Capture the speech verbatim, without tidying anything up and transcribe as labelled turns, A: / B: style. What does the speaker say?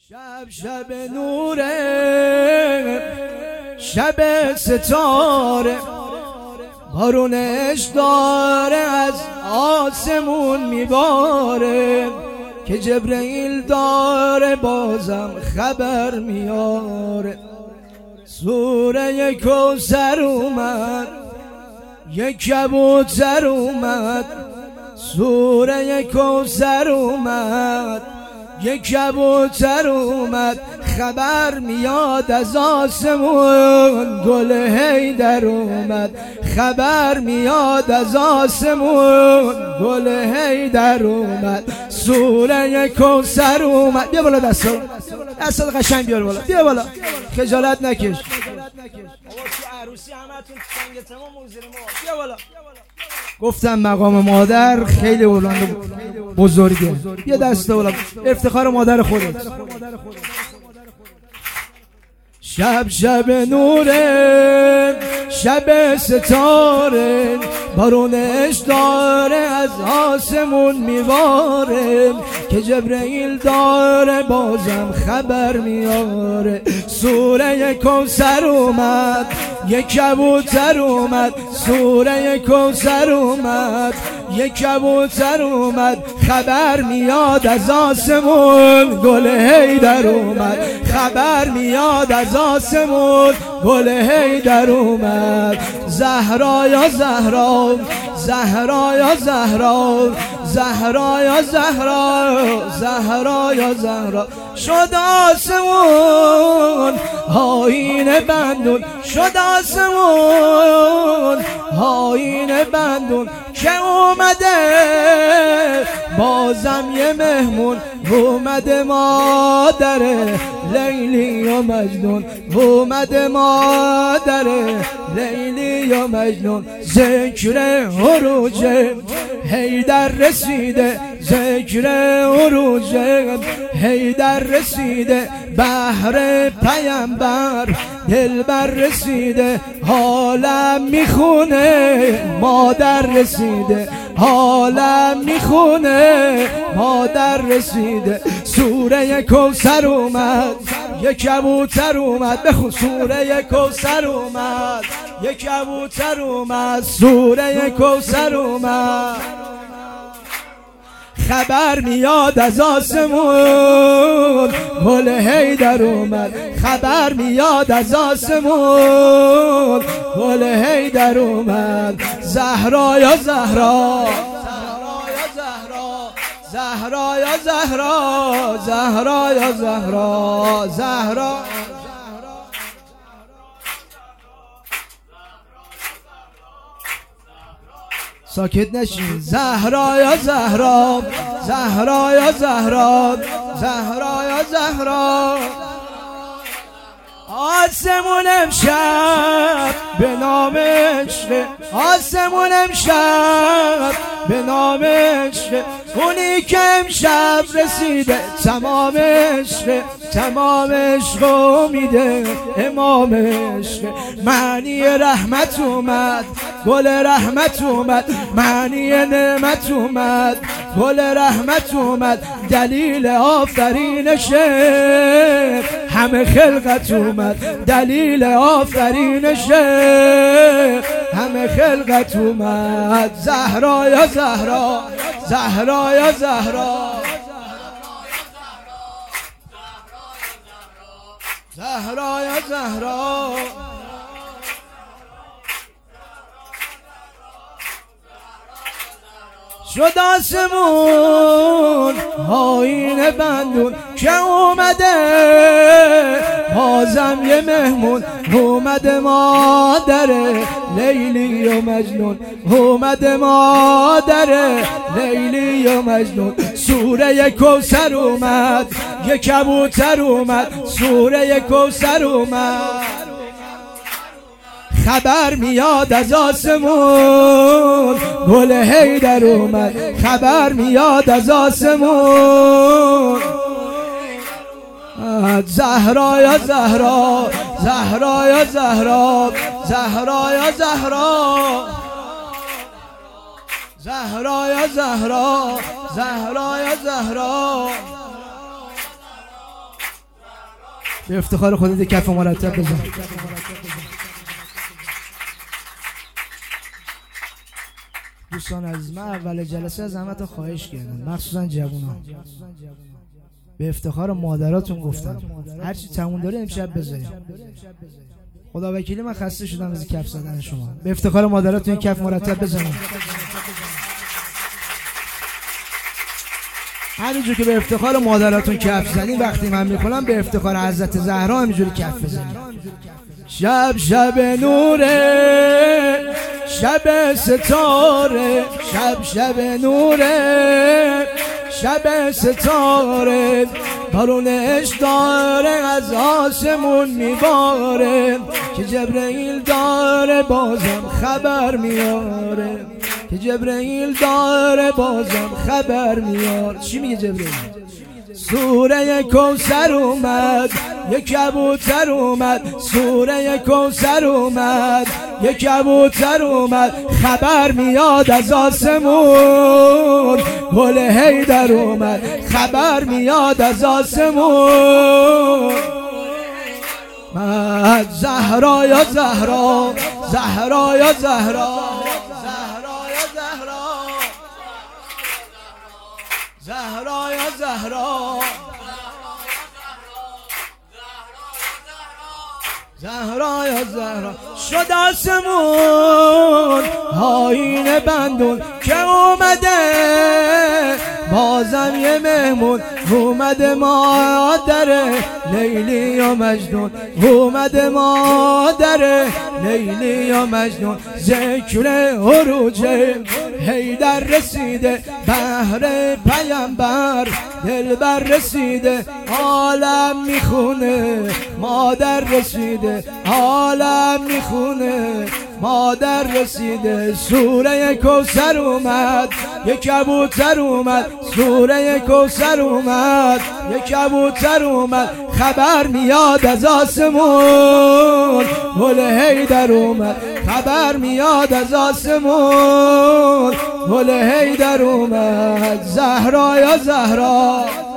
A: شب شب نوره، شب ستاره، بارونش داره از آسمون میباره که جبرئیل داره بازم خبر میاره. سوره کوثر اومد، یک کبوتر اومد. سوره کوثر اومد، یک کبوتر اومد. خبر میاد از آسمون، گل حیدر اومد. خبر میاد از آسمون، گل حیدر اومد. سوره کوثر اومد. بیا بالا دستا، دستا قشنگ بیار بالا. بیا بالا، خجالت نکش. عروسی همتون سنگ تمام موزه ما. بیا بالا. گفتم مقام مادر خیلی بلند بزرگه. یه دسته بالا، افتخار مادر خودت. شب شب نوره، شب ستاره، بارونش داره از آسمون میواره که جبرئیل داره بازم خبر میاره. سوره کوثر اومد، یک کبوتر اومد. سوره کوثر اومد، یک کبوتر اومد. خبر میاد از آسمون، گل حیدر اومد. خبر میاد از آسمون، گل حیدر اومد. زهرا یا زهرا، زهرا یا زهرا، زهرا یا زهرا، زهرا یا زهرا. شد آسمون آیین بندون، شد آسمون آیین بندون که اومده بازم یه مهمون. اومده مادر لیلی و مجنون، اومده مادر لیلی و مجنون. ذکر عروج حیدر رسیده، ذکر عروج حیدر رسیده. بهر پیامبر دلبر رسیده، حالم میخونه مادر رسیده، حالم میخونه مادر رسیده. سوره کوثر اومد، یک کبوتر اومد. بخون. سوره کوثر اومد، یک کبوتر اومد. سوره کوثر اومد. خبر میاد از آسمون، گل حیدر اومد. خبر میاد از آسمون، گل حیدر اومد. زهرا یا زهرا، زهرا یا زهرا، زهرا یا زهرا، زهرا. ساکت نشین. زهرا یا زهرا، زهرا یا زهرا، زهرا یا زهرا. آسمون امشب به نام عشق، آسمون امشب به نام عشق. اونی که امشب رسیده تمام عشق، تمام عشق میده امام عشق. معنی رحمت اومد، گل رحمت اومد. معنی نعمت اومد، گل رحمت اومد. دلیل آفرینشه همه خلقت اومد، دلیل آفرینشه همه خلقت اومد. زهرا یا زهرا، زهرا یا زهرا، زهرا یا زهرا. شد آسمون آیین بندون که اومده بازم یه مهمون. اومده مادر لیلی و مجنون، اومده مادر لیلی و مجنون. سوره کوثر اومد، یک کبوتر اومد. سوره کوثر اومد. خبر میاد از آسمون، گل حیدر اومد. خبر میاد از آسمون. زهرا یا زهرا، زهرا یا زهرا، زهرا یا زهرا، زهرا یا زهرا، زهرا یا زهرا. به افتخار خودت کف مرتب بزن. دوستان عزیز، من اول جلسه از همتون خواهش کردم، مخصوصا جوونا، به افتخار مادراتون گفتم هرچی تموم داره امشب بذاریم. خدا وکیلی من خسته شدم از کف زدن شما. به افتخار مادراتون کف مرتب بزنید. همینجور که به افتخار مادراتون کف زنید، وقتی من میکنم به افتخار حضرت زهرا همینجوری کف بزنید. شب شب نوره، شب ستاره، شب شب نوره، شب ستاره، بارونش داره از آسمون میباره، که جبرئیل داره بازم خبر میاره، که جبرئیل داره بازم خبر میاره. چی میگه جبرئیل؟ سوره کوثر اومد، یک کبوتر اومد، سوره کوثر اومد، یک کبوتر اومد، خبر میاد از آسمون، گل حیدر اومد، خبر میاد از آسمون. من زهرا یا زهرا، زهرا یا زهرا، زهرا یا زهرا، زهرا یا زهرا، زهرا یا زهرا. شد آسمون آیین بندون که اومده بازم یه مهمون، اومده مادر لیلی و مجنون، اومده مادر لیلی و مجنون. ذکر عروج حیدر رسیده، بهر پیامبر دلبر رسیده، عالم میخونه مادر رسیده، عالم میخونه مادر رسیده. سوره کوثر اومد، یک کبوتر اومد، سوره کوثر اومد، یک کبوتر اومد، خبر میاد از آسمون، گل حیدر اومد، خبر میاد از آسمون، گل حیدر اومد. زهرا یا زهرا،